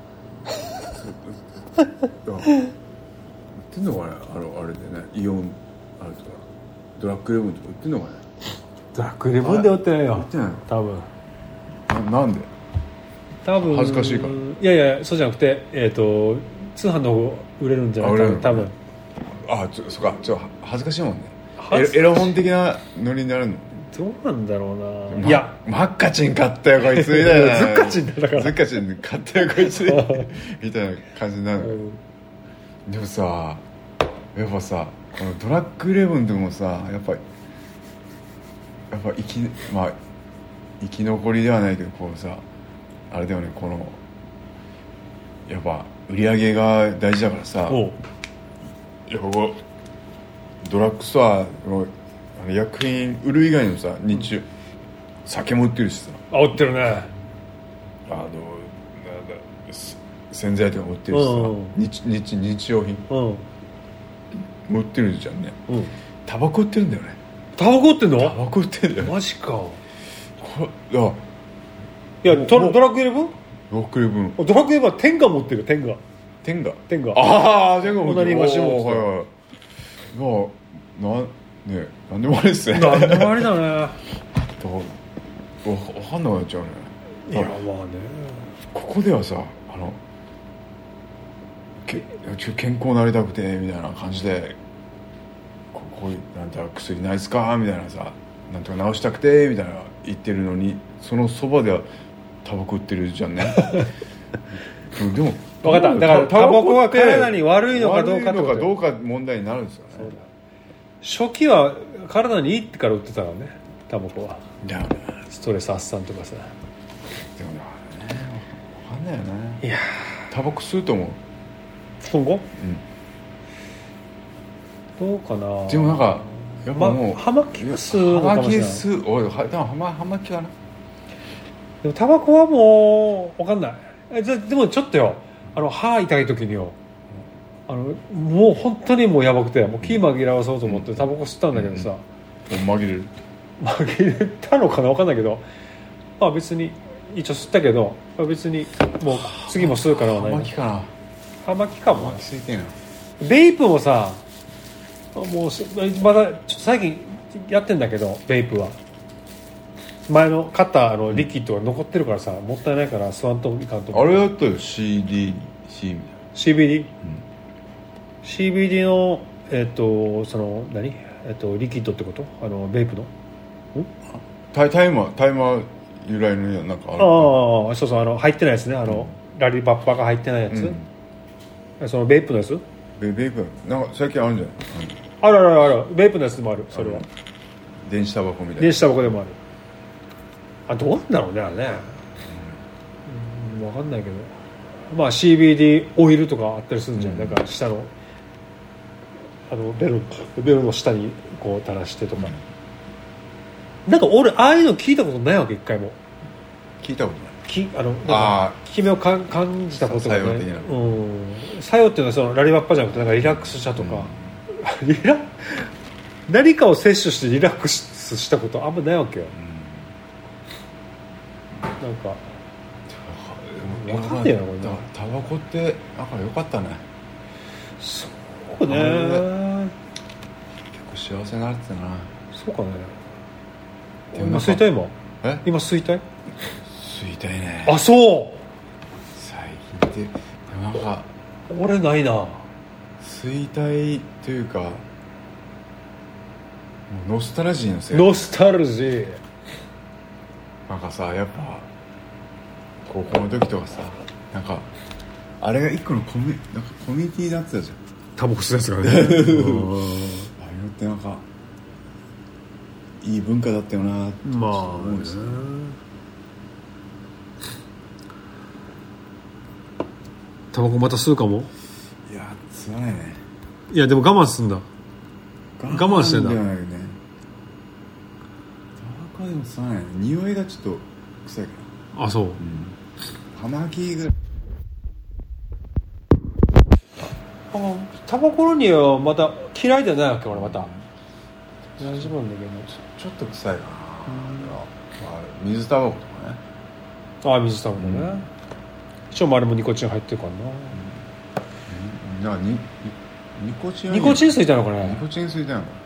売ってんのかね。あれでねイオンあるとかドラッグレブンとか売ってんのかね。 ドラッグレブンで売ってないよ。 売ってないの多分。 なんで多分恥ずかしいから。 いやそうじゃなくて通販の方売れるんじゃない多分。 そうか恥ずかしいもんね。エロ本的なノリになるの。 どうなんだろうな。いやマッカチン買ったよこいつみたいな。 ズッカチンだからズッカチン買ったよこいつみたいな感じになる、でもさやっぱさこのドラッグイレブンでもさやっぱ生き残りではないけどこうさあれだよね、このやっぱ売り上げが大事だからさ、 おういやここドラッグストアの薬品売る以外のさ日中、酒も売ってるしさ、 あ売ってるね。 なんだ洗剤とかも売ってるしさ、日用品うんも売ってるじゃんね。 うん。 タバコ売ってるんだよね。 タバコ売ってんの？ タバコ売ってるんだよね。 マジか。 これいやドラッグイレブン？ ロックレブンドラッグイレブンは天下持ってる。天下。 天下ああ天下持ってる。 同じ場所持ってる。 はいはい。ねなんでもあれですね。 なんでもあれだね。 わかんなくなっちゃうね。 いやまあね。 ここではさ健康になりたくてみたいな感じでこういうなんて薬ないっすかみたいなさ、なんとか治したくてみたいな言ってるのに、そのそばではタバコ売ってるじゃんね。でも分かった。だからタバコは体に悪いのかどうか悪いのかどうか問題になるんですよね。 そうだ。初期は体にいいってから売ってたからね、タバコは。 だよね。 ストレス発散とかさ。 でもね分かんないよね。 いやタバコ吸うと思う。 今後うんどうかな。 でもなんかやっぱもう葉巻は吸うのかもしれない。 葉巻吸う。おいでも葉巻かな。 でもタバコはもう分かんない。でもちょっとよ、歯痛い時によ、もう本当にもうやばくて、もう気紛らわそうと思ってタバコ吸ったんだけどさ、 紛れる。 紛れたのかな分かんないけど、まあ別に一応吸ったけど、まあ、別にもう次も吸うからはない。 葉巻かな。 葉巻かも。 葉巻吸いてえな。 ベイプもさ、もうまだちょっと最近やってんだけど、ベイプは前の買ったリキッドが残ってるからさ、もったいないから吸わんといかんと思う。 あれだったよ CBD みたいな。 CBD、CBD のその何リキッドってこと？ベイプの？ タイマー由来のなんかある。 ああそうそう入ってないやつね、ラリバッパが入ってないやつ、そのベイプのやつ？ ベイプなんか最近あるんじゃない？ あるあるある、ベイプのやつでもある。それは電子タバコみたいな。 電子タバコでもある。どうなんだろうねあれね、分かんないけど、まあ CBD オイルとかあったりするんじゃない、なんか下のベルの下にこう垂らしてとか、なんか俺ああいうの聞いたことないわけ、一回も。 聞いたことない。 なんか効き目を感じたことがない。 作用的な。 作用っていうのはそのラリバッパじゃなくて、なんかリラックスしたとか、何かを摂取してリラックスしたことあんまないわけよ。なんか分かんねえよなこれな。 タバコってなんか良かったね。 そうね、 結構幸せになってたな。 そうかね。 今吸いたい？今吸いたい？ 吸いたいね。 あ、そう最近ってでもなんか俺ないな。 吸いたいというかもうノスタルジーのせい。 ノスタルジーなんかさ、やっぱ高校の時とかさ、なんかあれが一個のなんかコミュニティになってたじゃん。 タバコ吸うやつがね。 ああいうのってなんかいい文化だったよなって思うんですよね。 タバコまた吸うかも。 いや吸わないね。 いやでも我慢すんだ。我慢してんだ。 タバコでも吸わないね。匂いがちょっと臭いかな。あ、そう。 葉巻ぐらい。 タバコの匂いはまた嫌いじゃないわけ俺また。大丈夫なんだけどちょっと臭いかな。水タバコとかね。 ああ水タバコね。一応あれもニコチン入ってるからな。 ニコチン吸いたいのかね。 ニコチン吸いたいのか。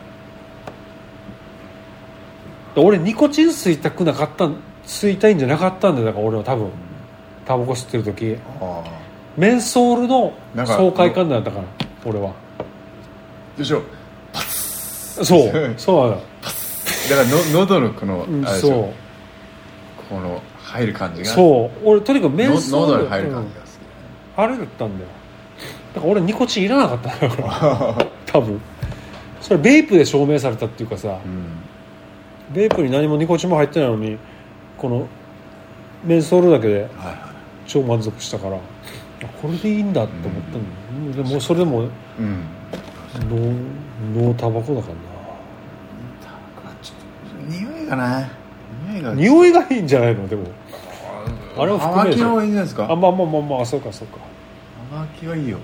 俺ニコチン吸いたくなかった吸いたいんじゃなかったんだよ。だから俺は多分タバコ吸ってる時メンソールの爽快感だったから俺は。 でしょ。 そうそうだ。だから喉のこのあれでしょ。この入る感じが。 そう俺とにかくメンソール喉に入る感じが好き。 あれだったんだよ。だから俺ニコチンいらなかったんだから多分それベイプで証明されたっていうかさ、ベイプに何もニコチンも入ってないのにこのメンソールだけではいはい超満足したからこれでいいんだって思ったんだ、でもそれでもうんノータバコだからちょっと匂いがねな。匂いがいいんじゃないの？でもあれを含め葉巻の方がいいんじゃないですか。 まあそうか葉巻はいいよ。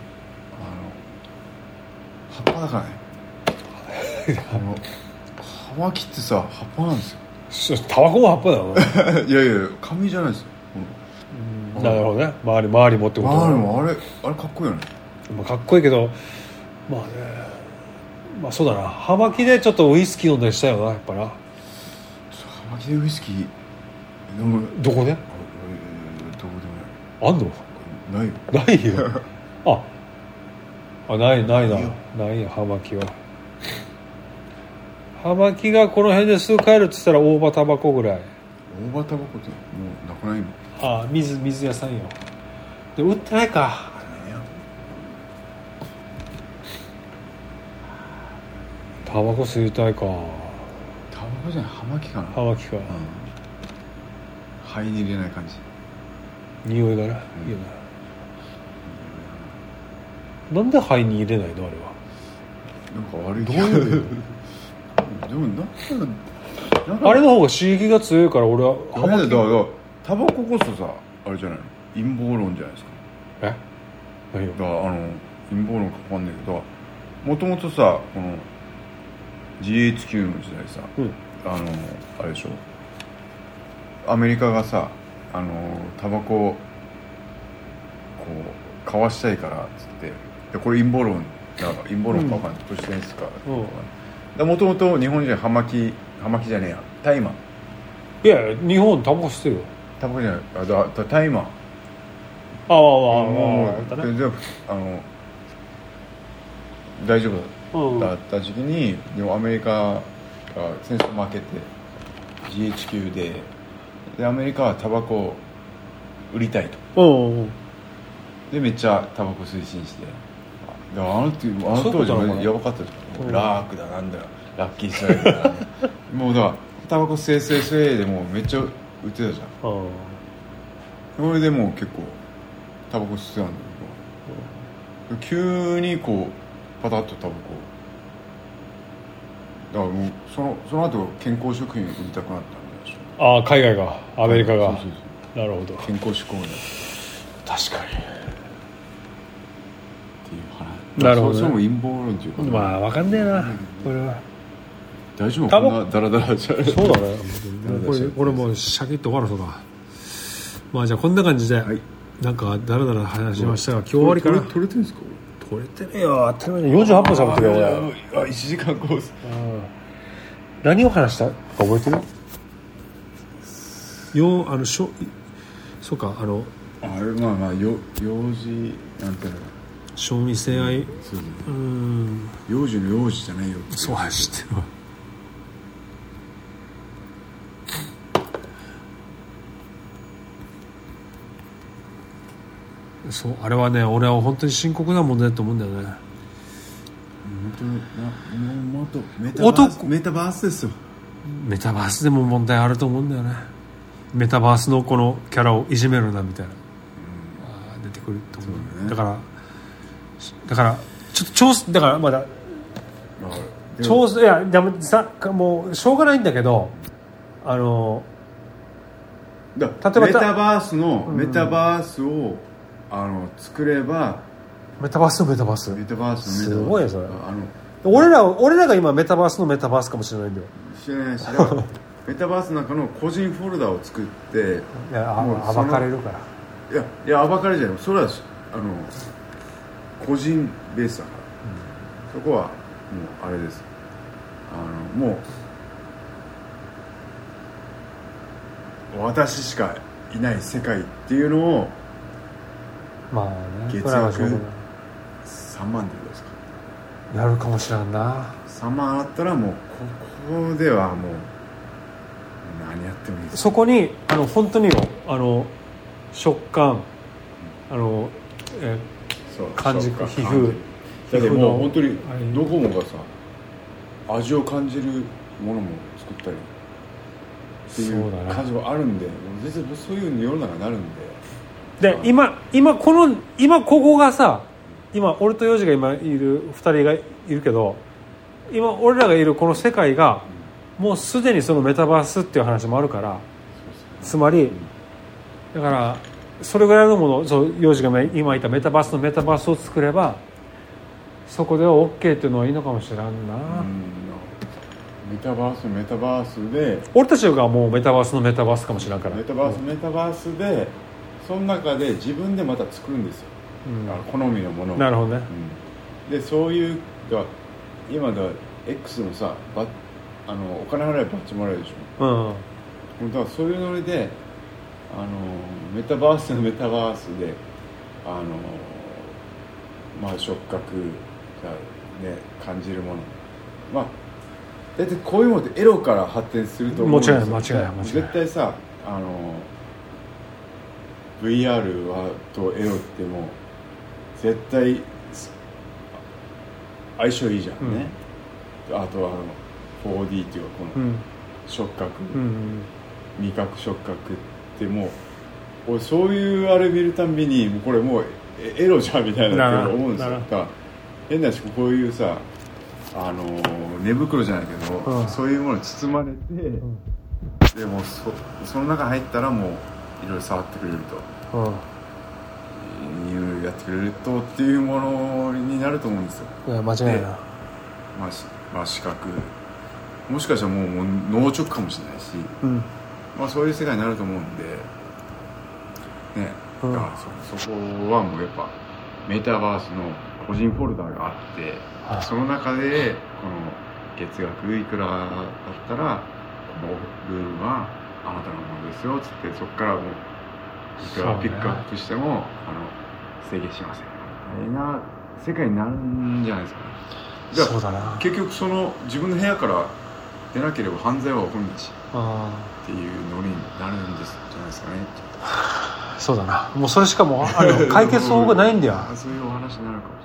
葉っぱだからね葉巻ってさ葉っぱなんですよ。 タバコも葉っぱだよないやいや紙じゃないですよ。 なるほどね。周りもってことだ。 もあれかっこいいよね。 まあ、かっこいいけどまあねまあそうだな葉巻でちょっとウイスキー飲んだりしたよなやっぱな。 葉巻でウイスキー飲むどこで？ どこでもあんの？ ないよ。 ないよないな葉巻は。葉巻がこの辺ですぐ買えるって言ったら大葉タバコぐらい。 大葉タバコってもうなくないの？ 水屋さんよ。で売ってないか。タバコ吸いたいか。 タバコじゃない葉巻かな。 葉巻か、 肺に入れない感じ。 匂いがな、いいよな。なんで肺に入れないのあれは。 なんか悪いどういうでもなんあれの方が刺激が強いから俺は葉巻だからタバコこそさあれじゃないの陰謀論じゃないですか。 何よだから陰謀論か分かんないけどもともとさこの GHQ の時代さ、あれでしょアメリカがさタバコをこう買わしたいからっつってでこれ陰謀論か分かんない都市伝説かもともと日本人葉巻じゃねえや大麻。 いや日本タバコしてるよ。 タバコじゃない大麻全然大丈夫だった時期にでもアメリカが戦争負けて GHQ でアメリカはタバコを売りたいとでめっちゃタバコ推進してあの当時はやばかったですよ。ラークだなんだよラッキーストライクだもうだからタバコ吸えでもうめっちゃ売ってたじゃん。それでもう結構タバコ吸ってたんだけど急にこうパタッとタバコだからもうその後健康食品売りたくなったんでしょ。 海外がアメリカがそうなるほど健康志向になって確かにっていう話。 なるほどね。 それも陰謀論っていうかまあ分かんねえなこれは。 大丈夫こんなダラダラじゃない。 そうだねこれもうシャキッと終わるそうか。まあじゃあこんな感じで、なんかダラダラ話しましたが今日終わりかな。 撮れてるんですか？ 撮れてるよ。当たり前に48分喋ってるよ俺。1時間コース。 何を話したか覚えてる？そうかあれまあ幼児なんていうの小児性愛そう幼児の幼児じゃないよ。 そうは知ってるわ。そうあれはね俺は本当に深刻な問題だと思うんだよね。 本当メタバースですよ。 メタバースでも問題あると思うんだよね。メタバースのこのキャラをいじめるなみたいな、出てくると思う、ね、だからちょっと調査だからまだ調査いやでもさもうしょうがないんだけど例えばメタバースを作ればメタバースすごいよそれ。俺らが今メタバースのメタバースかもしれないんだよ。 知らないしメタバースの中の個人フォルダを作っていや暴かれるから。 いや暴かれじゃないそれは個人ベースだから、そこはもうあれですもう私しかいない世界っていうのをまあね月額3万でどうですか？ やるかもしれんな。 3万あったらもうここではもう何やってもいいです。 そこに本当に食感感じ皮膚だってもう本当にドコモがさ味を感じるものも作ったりっていう感じもあるんで、絶対そういう世の中になるんで今ここがさ、今俺とヨジが今いる2人がいるけど、今俺らがいるこの世界がもうすでにそのメタバースっていう話もあるから、つまりだからそれぐらいのもの、そうヨジが今言ったメタバースのメタバースを作ればそこでは OK っていうのはいいのかもしれんな。 メタバースで俺たちがもうメタバースのメタバースかもしれんから、 メタバースでその中で自分でまた作るんですよ、好みのものを。 なるほどね、 でそういう今では X のさお金払えばバッチもらえるでしょ、だからそういうノリでメタバースで触覚がね感じるもの、大体こういうものってエロから発展すると思うんですよ。 間違いない絶対さVR とエロってもう絶対相性いいじゃんね、あと4D っていうかこの触覚、味覚触覚ってもう俺そういうあれ見るたんびにもうこれもうエロじゃんみたいなって思うんですよ。変なしこういうさ寝袋じゃないけど、そういうものに包まれて、でもその中に入ったらもういろいろ触ってくれると、いろいろやってくれるとっていうものになると思うんですよ。 いや間違いないな。 視覚もしかしたらもう脳直かもしれないし、そういう世界になると思うんでね、だからそこはもうやっぱメタバースの個人フォルダがあって、その中でこの月額いくらだったらこのルームはあなたのものですよつって、そこからもういくらピックアップしても制限しませんみたいな世界になるんじゃないですかね。 そうだな。 結局その自分の部屋から出なければ犯罪は起こるんだしっていうノリになるんですじゃないですかね。 そうだな。もうそれしかも解決法がないんだよ。 そういうお話になるかもしれない。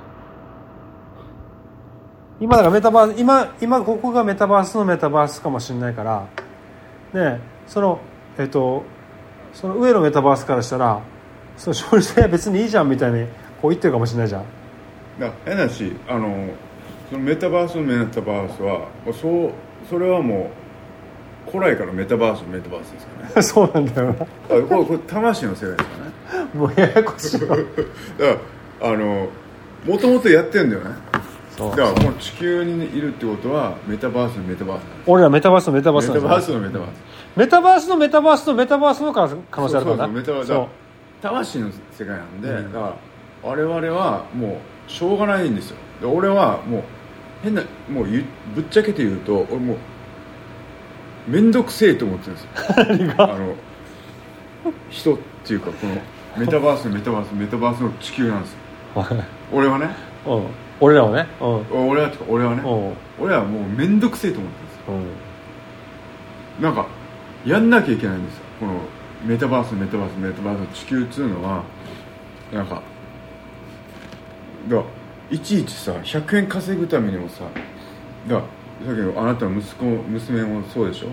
今だからメタバース、今ここがメタバースのメタバースかもしれないからね、その上のメタバースからしたらその勝利性は別にいいじゃんみたいにこう言ってるかもしれないじゃん。 変なしそのメタバースのメタバースはそれはもう古来からメタバースのメタバースですからね。 そうなんだよな。 これ魂の世界ですからね。 もうややこしい。だからもともとやってるんだよね。だからもう地球にいるってことはメタバースのメタバース。 俺らメタバースのメタバースメタバースのメタバース。 メタバースのメタバースのメタバースの可能性あるからな。 メタバース。魂の世界なんで、だから我々はもうしょうがないんですよ。で俺はもうもうぶっちゃけて言うと俺もうめんどくせえと思ってるんですよ。 何が人っていうかこのメタバースのメタバースの地球なんですよ。俺はね。 俺らはね。 俺はね。俺はもうめんどくせえと思ってるんですよ。なんかやんなきゃいけないんですよ。このメタバースの地球っていうのはなんかだからいちいちさ100円稼ぐためにもさ、だからさっきのあなたの娘もそうでしょ。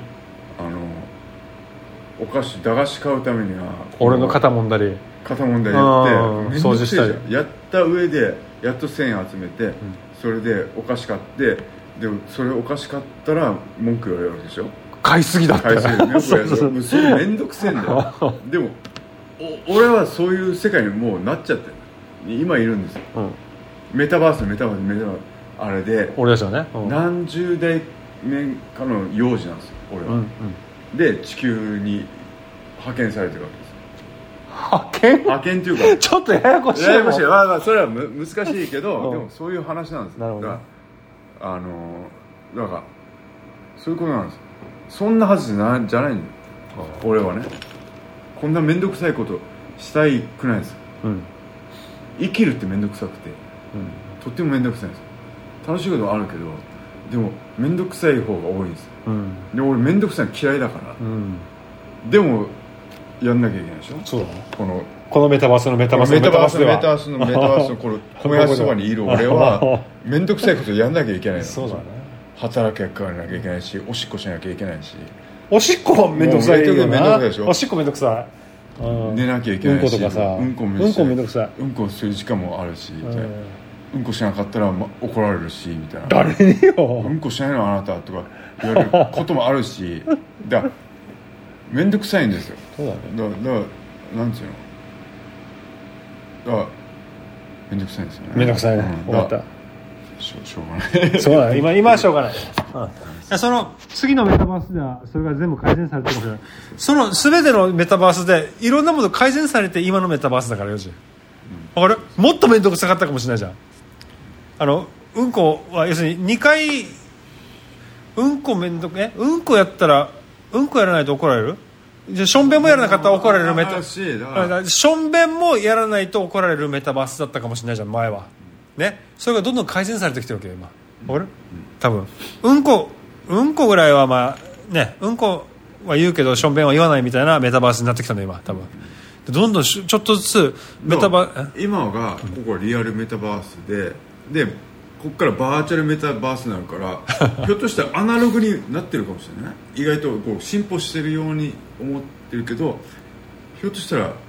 駄菓子買うためには俺の肩もんだりやって掃除したりやった上でやっと1000円集めて、それでお菓子買って、でもそれお菓子買ったら文句言われるわけでしょ。 買いすぎだってそれめんどくせえんだよ。でも俺はそういう世界にもうなっちゃってる。今いるんですよ、メタバースあれで俺たちはね、 何十代年かの幼児なんですよ俺は、で地球に派遣されてるわけです。派遣っていうかちょっとややこしい。 それは難しいけど、でもそういう話なんですよ。だからそういうことなんですよ。そんなはずじゃないんだよ俺はね。こんな面倒くさいことしたくないです、生きるって面倒くさくて、とっても面倒くさいんですよ。楽しいこともあるけどでも面倒くさい方が多いんですよ、で俺面倒くさいの嫌いだから、でもやんなきゃいけないでしょ。 そうだね。 このメタバースのメタバースのこの米屋そばにいる俺は面倒くさいことやんなきゃいけないの。 そうだね。 働きゃ食わなきゃいけないし、おしっこしなきゃいけないし、 おしっこめんどくさいよな。 めんどくさいでしょ。 おしっこめんどくさい、 寝なきゃいけないし、 うんことかさ、 うんこめんどくさい、 うんこする時間もあるし、うんこしなかったら、怒られるしみたいな。 誰によ、 うんこしないのあなたとか言われることもあるし、だからめんどくさいんですよ。 そうだね。 だからなんていうの、だからめんどくさいんですよね。 めんどくさいね、終わった。 しょうがない。 そうだね、今はしょうがない、その次のメタバースではそれが全部改善されてるかもしれない。その全てのメタバースでいろんなもの改善されて今のメタバースだからよじ、わかる？もっと面倒くさかったかもしれないじゃん。うんこは要するに2回うんこうんこやったらうんこやらないと怒られる。じゃしょんべんもやらなかったら怒られるメタ、しょんべんもやらないと怒られるメタバースだったかもしれないじゃん前はね。それがどんどん改善されてきてるわけよ今。わかる？多分うんこぐらいはまあね、うんこは言うけどしょんべんは言わないみたいなメタバースになってきたの今多分。どんどんちょっとずつメタバース、 今がここはリアルメタバースでここからバーチャルメタバースになるからひょっとしたらアナログになってるかもしれない。意外とこう進歩してるように思ってるけど、ひょっとしたら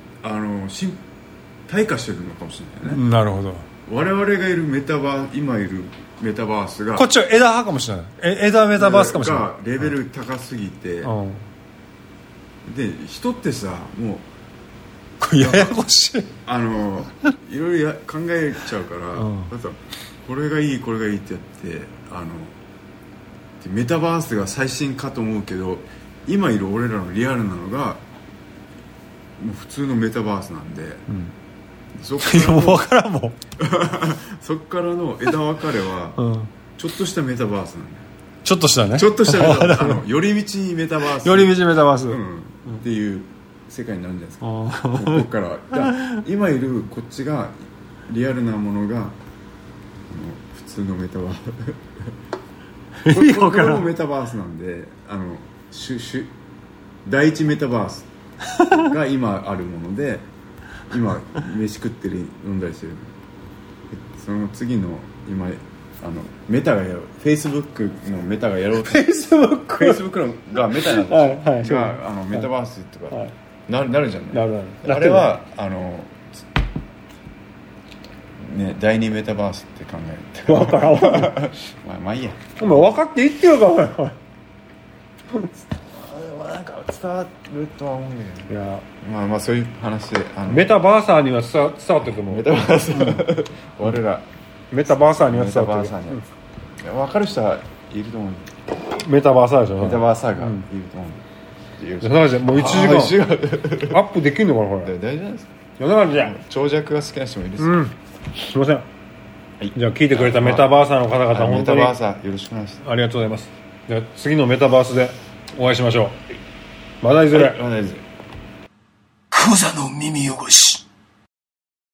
退化してるのかもしれないね。 なるほど。我 々がいる今いるメタバースがこっちは枝派かもしれない。枝メタバースかもしれない。 がレベル高すぎて、で人ってさもうややこしいいろいろ考えちゃうから、だからこれがいいってやってメタバースが最新かと思うけど、今いる俺らのリアルなのがもう普通のメタバースなんで、そっからもう分からんもんそっからの枝分かれは、ちょっとしたメタバースなんだよ。 ちょっとしたね。 ちょっとしたメタバース寄り道メタバース、 寄り道メタバース、 っていう世界になるんじゃないですか。ここから今いるこっちがリアルなものが普通のメタバースこれもメタバースなんで、第一メタバースが今あるもので今飯食ってる飲んだりしてる。その次の今メタがやろう、フェイスブックのメタがやろうと、フェイスブックのがメタなんですよ、がメタバースとかなるじゃない。あれはね、第二メタバースって考えて分からんまあいいや。 お前分かって言ってるかお前なんか伝わるとは思うんだけど、いやまあそういう話でメタバーサーには伝わってると思う。 メタバーサー俺らメタバーサーには伝わってる。 分かる人はいると思う。 メタバーサーでしょ。 メタバーサーがいると思う。 もう1時間アップできるのかなこれ。 大丈夫ですか。 だからじゃあ長尺が好きな人もいるですよ。すいません。じゃあ聞いてくれたメタバーサーの方々本当にメタバーサーよろしくお願いします。 ありがとうございます。じゃあ次のメタバースでお会いしましょう。まだいずれ。 まだいずれ。 クザの耳汚し。